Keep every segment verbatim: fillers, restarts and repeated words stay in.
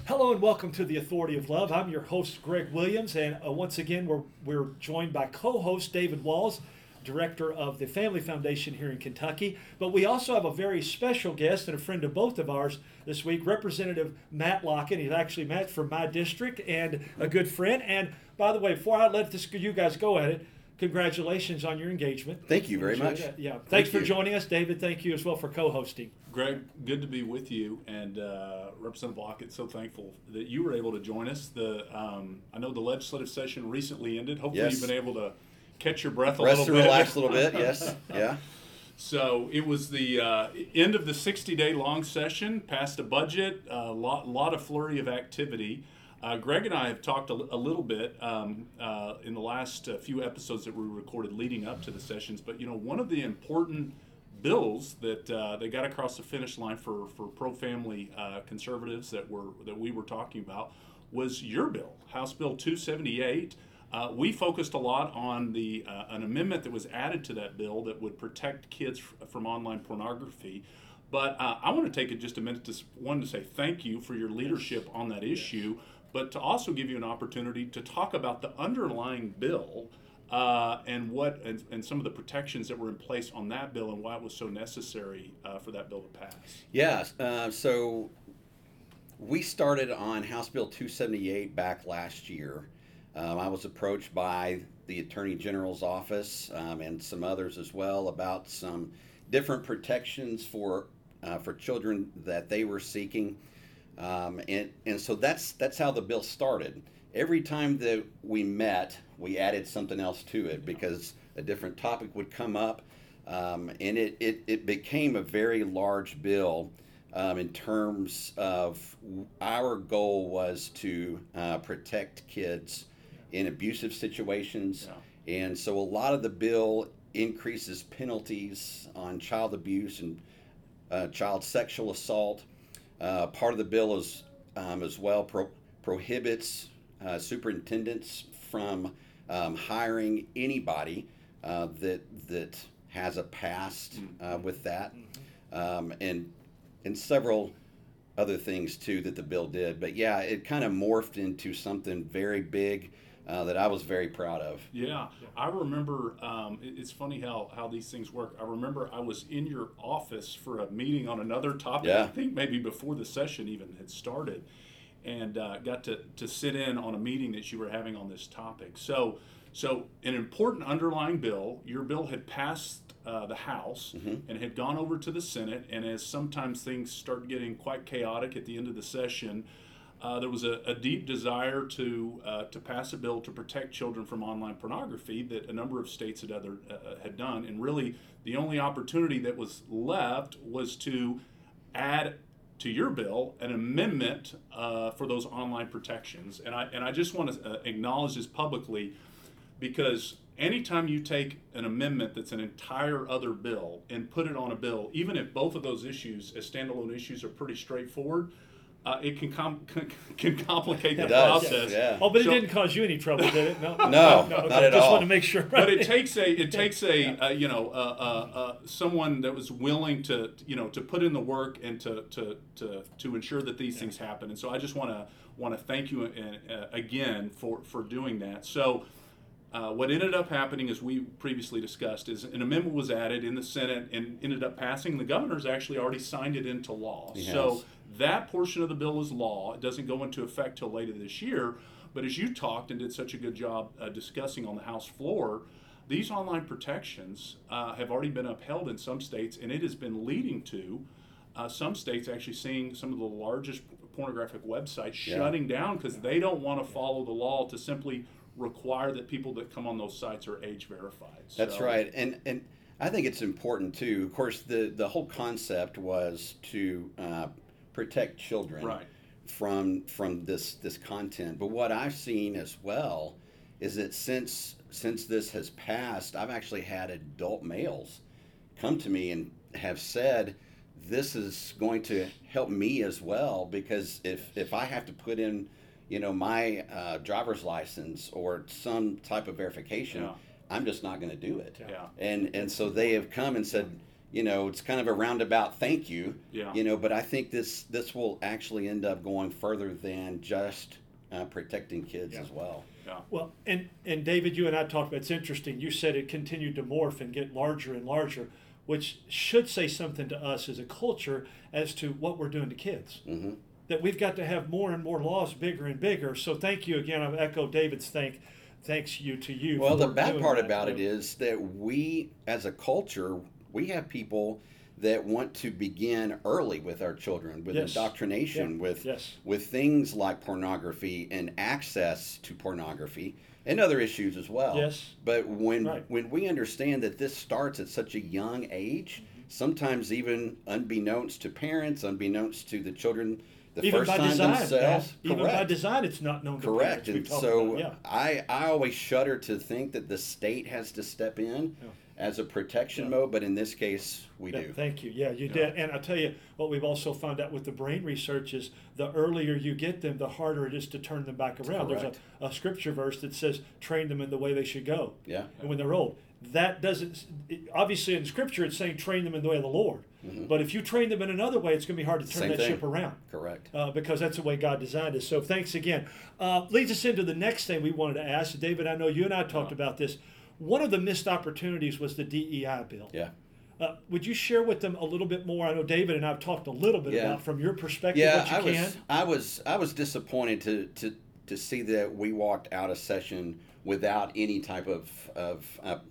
Hello and welcome to the Authority of Love. I'm your host, Greg Williams, and uh, once again, we're, we're joined by co-host David Walls, director of the Family Foundation here in Kentucky. But we also have a very special guest and a friend of both of ours this week, Representative Matt Lockett. He's actually Matt from my district and a good friend. And by the way, before I let this, you guys go at it, congratulations on your engagement. Thank you very much. Yeah, thanks Thank for you. joining us, David. Thank you as well for co-hosting. Greg, good to be with you, and uh, Representative Lockett, so thankful that you were able to join us. The um, I know the legislative session recently ended. Hopefully Yes. you've been able to catch your breath a Rest little and bit. relax a little bit, yes, yeah. So it was the uh, end of the sixty-day long session, passed a budget, a lot, lot of flurry of activity. Uh, Greg and I have talked a, a little bit um, uh, in the last uh, few episodes that we recorded leading up to the sessions, but you know, one of the important bills that uh, they got across the finish line for, for pro-family uh, conservatives that were that we were talking about was your bill, House Bill two seventy-eight. Uh, we focused a lot on the uh, an amendment that was added to that bill that would protect kids f- from online pornography. But uh, I want to take it just a minute to s- one to say thank you for your leadership on that issue, but to also give you an opportunity to talk about the underlying bill uh, and what and, and some of the protections that were in place on that bill and why it was so necessary uh, for that bill to pass. Yeah, uh, so we started on House Bill two seventy-eight back last year. Um, I was approached by the Attorney General's office um, and some others as well about some different protections for uh, for children that they were seeking, um, and and so that's that's how the bill started. Every time that we met, we added something else to it because a different topic would come up, um, and it, it it became a very large bill. Um, in terms of our goal was to uh, protect kids in abusive situations, Yeah. and so a lot of the bill increases penalties on child abuse and uh, child sexual assault. Uh, part of the bill is um, as well pro- prohibits uh, superintendents from um, hiring anybody uh, that that has a past uh, with that, um, and and several other things too that the bill did. But yeah, it kind of morphed into something very big uh, that I was very proud of. Yeah, I remember, um, it- it's funny how, how these things work. I remember I was in your office for a meeting on another topic, Yeah. I think maybe before the session even had started, and uh, got to, to sit in on a meeting that you were having on this topic. So, so an important underlying bill, your bill had passed uh, the House Mm-hmm. and had gone over to the Senate, and as sometimes things start getting quite chaotic at the end of the session, Uh, there was a, a deep desire to uh, to pass a bill to protect children from online pornography that a number of states had other uh, had done, and really the only opportunity that was left was to add to your bill an amendment uh, for those online protections. And I and I just want to uh, acknowledge this publicly, because anytime you take an amendment that's an entire other bill and put it on a bill, even if both of those issues as standalone issues are pretty straightforward, Uh, it can com- can complicate the It does, process. yeah. Oh, but it So- didn't cause you any trouble, did it? No, No, okay. not at Just all. want to make sure. But it takes a it takes a uh, you know uh, uh, uh, someone that was willing to you know to put in the work and to to to, to ensure that these things happen. And so I just want to want to thank you and, uh, again for for doing that. So. Uh, what ended up happening, as we previously discussed, is an amendment was added in the Senate and ended up passing. The governor's actually already signed it into law. He So has. that portion of the bill is law. It doesn't go into effect till later this year. But as you talked and did such a good job uh, discussing on the House floor, these online protections uh, have already been upheld in some states, and it has been leading to uh, some states actually seeing some of the largest pornographic websites Yeah. shutting down because they don't want to follow the law to simply require that people that come on those sites are age verified. That's So- right, and and I think it's important too. Of course, the the whole concept was to uh, protect children Right. from from this this content. But what I've seen as well is that since since this has passed, I've actually had adult males come to me and have said, this is going to help me as well, because if if I have to put in, you know, my uh, driver's license or some type of verification, Yeah. I'm just not going to do it. Yeah. And and so they have come and said, you know, it's kind of a roundabout thank you. Yeah. You know, but I think this this will actually end up going further than just uh, protecting kids Yeah. as well. Yeah. Well, and, and David, you and I talked about, it's interesting. You said it continued to morph and get larger and larger, which should say something to us as a culture as to what we're doing to kids. Mm-hmm. That we've got to have more and more laws, bigger and bigger. So thank you again. I echo David's thank, thanks you to you. Well, for the bad doing part that. about it is that we, as a culture, we have people that want to begin early with our children, with Yes. indoctrination, Yeah. with Yes. with things like pornography and access to pornography and other issues as well. Yes. But when Right. when we understand that this starts at such a young age, Mm-hmm. sometimes even unbeknownst to parents, unbeknownst to the children, the Even first by time design, themselves. Pat. Even by Correct. design, it's not known to Correct. parents. And We've talked so about it. Yeah. I, I always shudder to think that the state has to step in Yeah. as a protection Yeah. mode, but in this case, we Yeah, do. thank you. Yeah, you Yeah. did. And I'll tell you what we've also found out with the brain research is the earlier you get them, the harder it is to turn them back around. Correct. There's a, a scripture verse that says, train them in the way they should go. Yeah. And when they're old. That doesn't, it, obviously in scripture it's saying train them in the way of the Lord. Mhm. But if you train them in another way, it's going to be hard to turn Same that thing. ship around. Correct. Uh, because that's the way God designed it. So thanks again. Uh, leads us into the next thing we wanted to ask. David, I know you and I talked Yeah. about this. One of the missed opportunities was the D E I bill. Yeah. Uh, would you share with them a little bit more? I know David and I have talked a little bit Yeah. about from your perspective Yeah, what you I was, can. I was, I was disappointed to, to, to see that we walked out of session without any type of, of uh,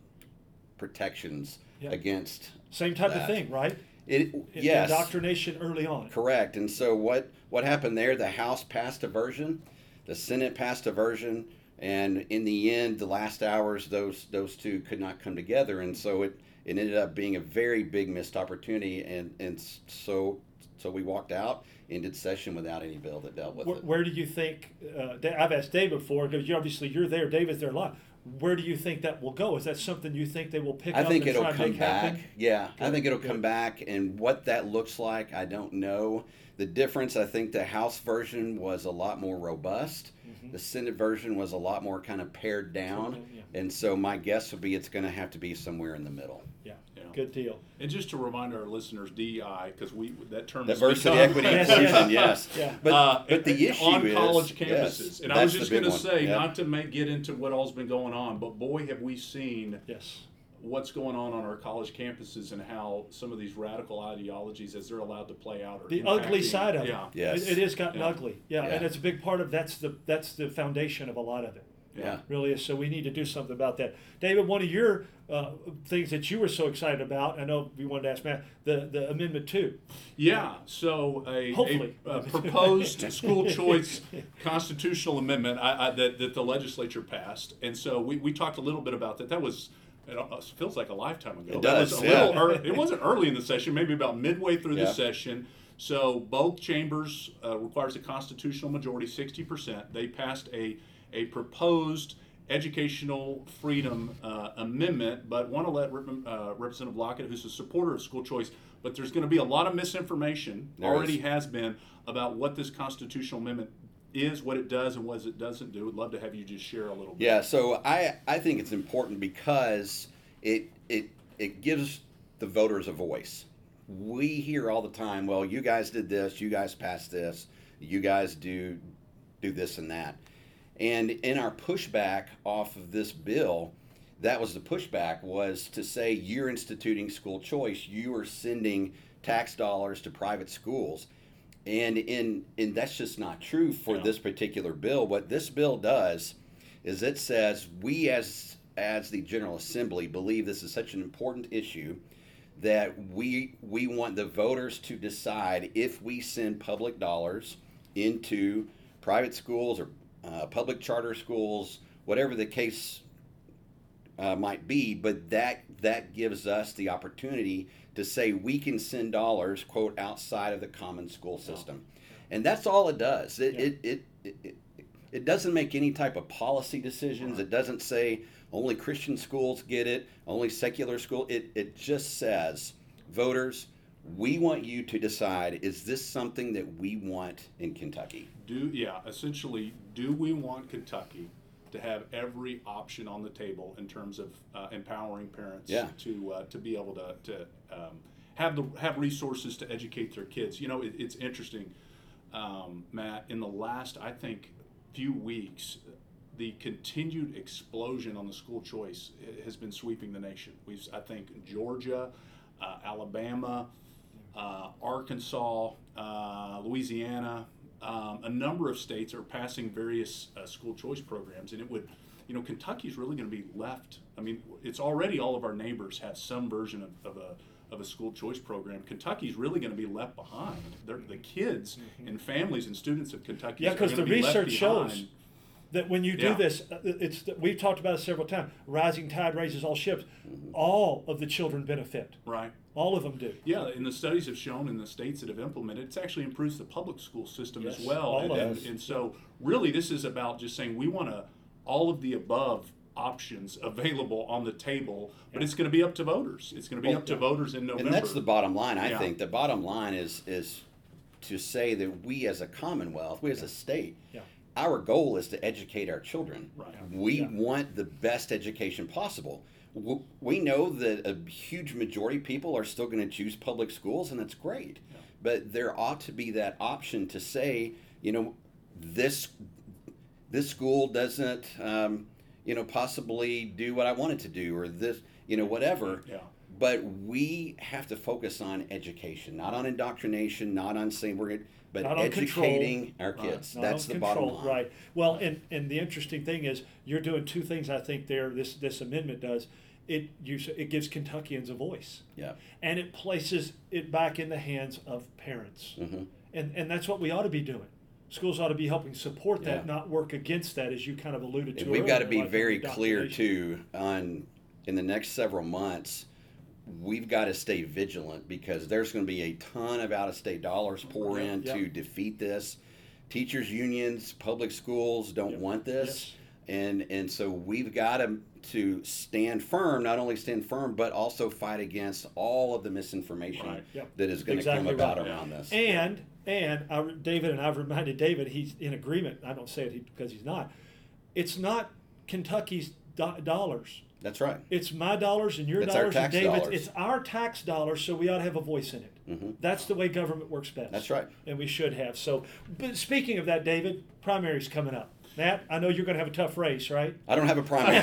protections Yeah. against Same type that. of thing, right? it. In- Yes, Indoctrination early on. correct. And so what, what happened there? The House passed a version, the Senate passed a version, and in the end, the last hours, those those two could not come together, and so it, it ended up being a very big missed opportunity, and and so so we walked out, ended session without any bill that dealt with Where, it. where do you think? Uh, Da- I've asked Dave before because you obviously you're there. David's there a lot. Where do you think that will go? Is that something you think they will pick I up think and it'll try and come make back. happen? Yeah, I Good, think it'll good. come back, and what that looks like, I don't know. The difference, I think, the House version was a lot more robust. Mhm. The Senate version was a lot more kind of pared down, Yeah. and so my guess would be it's going to have to be somewhere in the middle. Yeah. Yeah. Good deal. And just to remind our listeners, D E I, because we that term has Diversity, become- equity, Yes, inclusion, yes. yes. Yeah. But, Uh, but the issue on is college yes, campuses, and I was that's just the big going to one. say, Yeah. not to make get into what all's been going on, but boy, have we seen Yes. what's going on on our college campuses and how some of these radical ideologies, as they're allowed to play out, are The ugly impacting- side of yeah, it. Yes. It, it has gotten Yeah. ugly. Yeah, Yeah. and it's a big part of that's the that's the foundation of a lot of it. Yeah. Really is. So we need to do something about that. David, one of your uh, things that you were so excited about, I know we wanted to ask Matt, the, the Amendment two. Yeah, so a, Hopefully. a, a proposed school choice constitutional amendment I, I, that, that the legislature passed, and so we, we talked a little bit about that. That was it almost feels like a lifetime ago. It That does, was a yeah. little ear- it wasn't early in the session, maybe about midway through the Yeah. session. So both chambers uh, requires a constitutional majority, sixty percent. They passed a a proposed educational freedom uh, amendment, but want to let Rep- uh, Representative Lockett, who's a supporter of school choice, but there's going to be a lot of misinformation, There already is. has been, about what this constitutional amendment is, what it does, and what it doesn't do. Would love to have you just share a little bit. Yeah, so I, I think it's important because it, it, it gives the voters a voice. We hear all the time, well, you guys did this, you guys passed this, you guys do do this and that. And in our pushback off of this bill, that was the pushback, was to say you're instituting school choice, you are sending tax dollars to private schools. And in and that's just not true for Yeah. this particular bill. What this bill does is it says we as as the General Assembly believe this is such an important issue that we we want the voters to decide if we send public dollars into private schools or uh, public charter schools, whatever the case uh, might be, but that that gives us the opportunity to say we can send dollars, quote, outside of the common school system. And that's all it does. It, Yeah. it, it, it, it, it doesn't make any type of policy decisions. It doesn't say only Christian schools get it, only secular school. It, it just says, voters, we want you to decide, is this something that we want in Kentucky? Do yeah, essentially, do we want Kentucky to have every option on the table in terms of uh, empowering parents Yeah. to uh, to be able to to um, have the have resources to educate their kids. You know, it, it's interesting, um, Matt. In the last, I think, few weeks, the continued explosion on the school choice has been sweeping the nation. We've, I think, Georgia, uh, Alabama, uh, Arkansas, uh, Louisiana, um, a number of states are passing various uh, school choice programs, and it would, you know, Kentucky's really going to be left. I mean, it's already all of our neighbors have some version of, of a of a school choice program. Kentucky's really going to be left behind. They're, the kids Mm-hmm. and families and students of Kentucky Yeah, are because going the to be left research shows behind. that when you do Yeah. this, uh, it's we've talked about it several times. Rising tide raises all ships. All of the children benefit. Right. All of them do. Yeah, and the studies have shown in the states that have implemented, it's actually improves the public school system Yes, as well. all And, of and, us. and so, really, this is about just saying we want to all of the above options available on the table, but it's going to be up to voters. It's going to be Well, up to voters in November. And that's the bottom line. I Yeah. think the bottom line is is to say that we as a Commonwealth, we as a state, Yeah. our goal is to educate our children. Right. We Yeah. want the best education possible. W- We know that a huge majority of people are still going to choose public schools, and that's great. Yeah. But there ought to be that option to say, you know, this this school doesn't, um, you know, possibly do what I want it to do, or this, you know, whatever. Yeah. But we have to focus on education, not on indoctrination, not on saying we're, gonna- but Not on educating our Right. kids. Not That's on the control, bottom line. right? Well, and and the interesting thing is you're doing two things. I think there this this amendment does. It you it gives Kentuckians a voice, Yeah. and it places it back in the hands of parents, hmm and and that's what we ought to be doing. Schools ought to be helping support that, Yeah. not work against that, as you kind of alluded to. And we've got to earlier, be like very clear indoctrination. too on in the next several months. We've got to stay vigilant because there's going to be a ton of out-of-state dollars pour Yeah, in yeah. to defeat this. Teachers unions, public schools don't Yep. want this, and and so we've got to to stand firm. Not only stand firm, but also fight against all of the misinformation Right. Yep. that is going to Exactly come about right. around this. And and I, David and I've reminded David he's in agreement. I don't say it because he's not. It's not Kentucky's do- dollars. That's right. It's my dollars and your It's our dollars and tax David's. dollars. It's our tax dollars, so we ought to have a voice in it. hmm That's the way government works best. That's right. And we should have. So, but speaking of that, David, primary's coming up. Matt, I know you're going to have a tough race, right? I don't have a primary.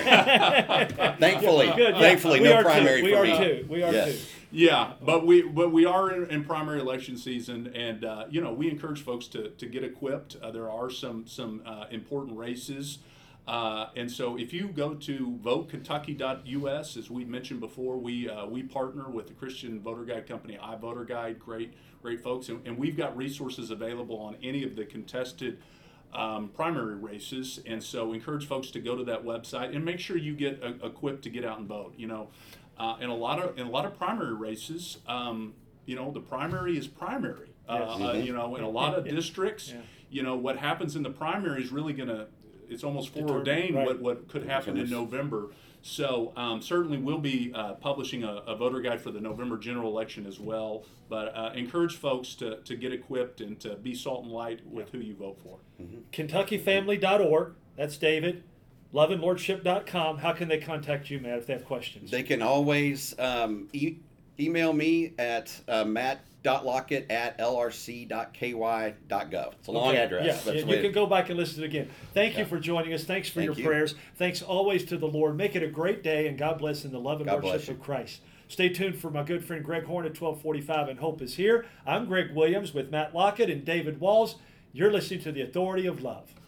Thankfully, Good. Yeah. thankfully, we no are primary too. We for are me. too. We are Yes. too. Yeah, but we but we are in, in primary election season, and uh, you know we encourage folks to, to get equipped. Uh, there are some some uh, important races, uh, and so if you go to vote kentucky dot U S, as we mentioned before, we uh, we partner with the Christian voter guide company iVoter Guide. Great great folks, and, and we've got resources available on any of the contested um, primary races, and so encourage folks to go to that website and make sure you get uh, equipped to get out and vote. You know. Uh, in a lot of in a lot of primary races, um, you know, the primary is primary. Uh, Yes. uh, Mhm. you know, in a lot of Yeah. districts, Yeah. you know, what happens in the primary is really going to, it's almost Determine, foreordained right. what, what could happen in Determines. November. So um, certainly we'll be uh, publishing a, a voter guide for the November general election as well. But uh, encourage folks to, to get equipped and to be salt and light with who you vote for. Kentucky Family dot org. That's David. love and lordship dot com. How can they contact you, Matt, if they have questions? They can always um, e- email me at uh, matt dot lockett at l r c dot k y dot gov. It's a long Okay. address. Yeah, That's you, the you way can to- go back and listen to it again. Thank you Yeah. for joining us. Thanks for Thank your you. prayers. Thanks always to the Lord. Make it a great day, and God bless in the love and God bless lordship you. of Christ. Stay tuned for my good friend Greg Horn at twelve forty-five, and Hope is Here. I'm Greg Williams with Matt Lockett and David Walls. You're listening to The Authority of Love.